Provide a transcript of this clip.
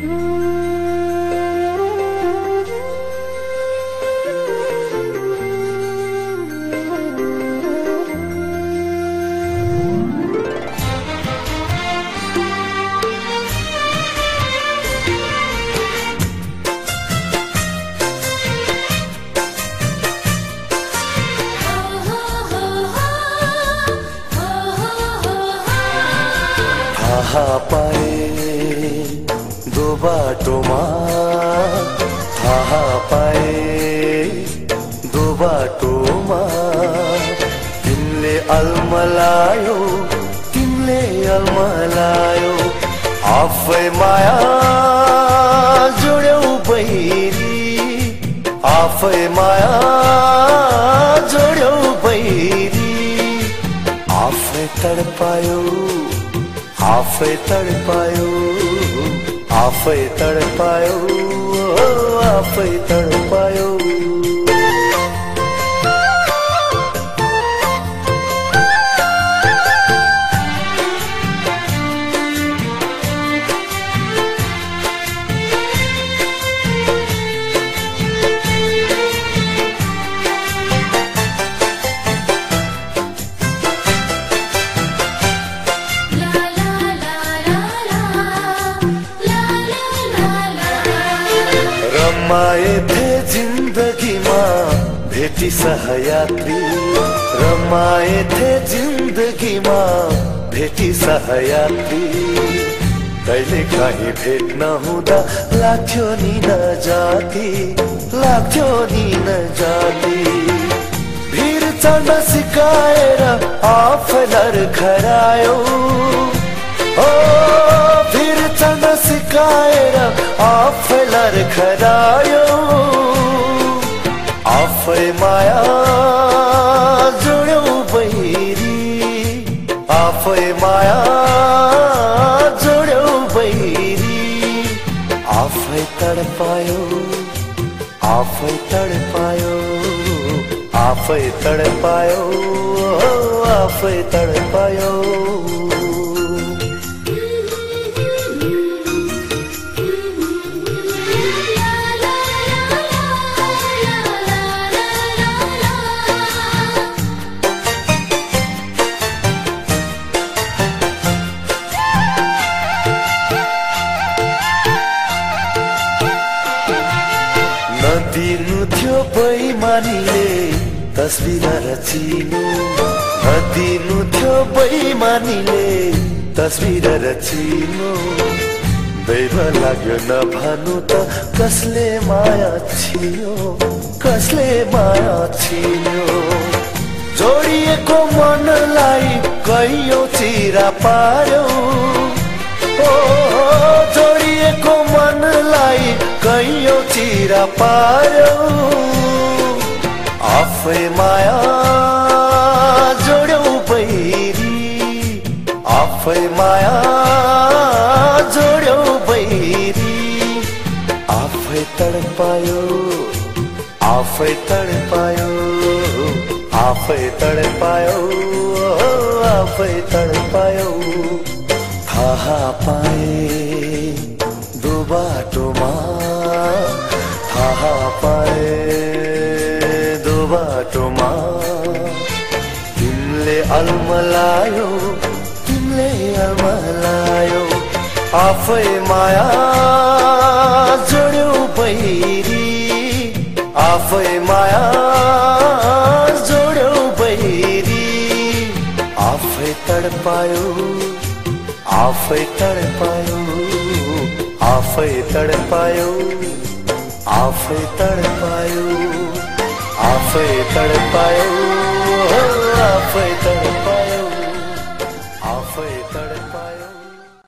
थाहा पाए दो बाटोमा थाहा पाए दो बाटोमा तिमीले अल्मलायो आफै माया जोड्यौ बैरी आफै माया जोड्यौ बैरी आफै तडपायो आफै तडपायो आफै तडपायो आफै तडपायो रमाए थे जिंदगीमा भेटी सहयात्री रमाए थे जिंदगीमा भेटी सहयात्री कहिले काहीँ भेट नहुँदा लाग्थ्यो नि नजाती भिर चढ्न सिकाएर आफै लर्खरायो ओ भिर चढ्न सिकाएर आफै लर्खरायो आफै माया जोड्यौ बैरी आफै माया जोड्यौ बैरी आफै तडपायो आफै तडपायो आफै तडपायो आफै तडपायो नदिनु थियो बैमानीले तस्बिर रचिनु नदिनु थियो बैमानीले तस्बिर रचिनु दैव लाग्यो नभनु त कसले माया छिन्यो जोडिएको मनलाई कैयौं चिरा पार्यो ओ जोडिएको मनलाई कैयौं चिरा पार्यो आफै माया जोड्यौ बैरी आफै माया जोड्यौ बैरी आफै तडपायो आफै तडपायो आफै तडपायो आफै तडपायो थाहा पाए दो बाटोमा थाहा पाए दो बाटोमा तिमीले अल्मलायो आफै माया जोड्यौ बैरी आफै माया जोड्यौ बैरी आफै तडपायो आफै तडपायो आफै तडपायो आफै तडपायो आफै तडपायो आफै तडपायो